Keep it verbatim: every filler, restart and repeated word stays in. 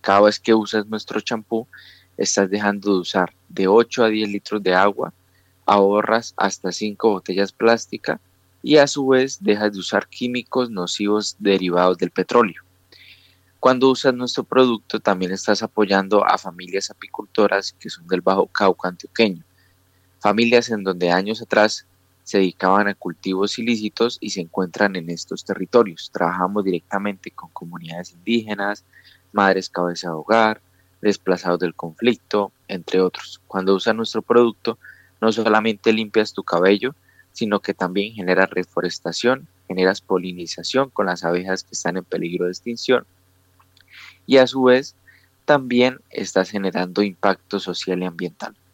cada vez que usas nuestro champú, estás dejando de usar de ocho a diez litros de agua, ahorras hasta cinco botellas plásticas y a su vez dejas de usar químicos nocivos derivados del petróleo. Cuando usas nuestro producto también estás apoyando a familias apicultoras que son del Bajo Cauca antioqueño, familias en donde años atrás se dedicaban a cultivos ilícitos y se encuentran en estos territorios. Trabajamos directamente con comunidades indígenas, madres cabeza de hogar, desplazados del conflicto, entre otros. Cuando usas nuestro producto, no solamente limpias tu cabello, sino que también generas reforestación, generas polinización con las abejas que están en peligro de extinción y a su vez también estás generando impacto social y ambiental.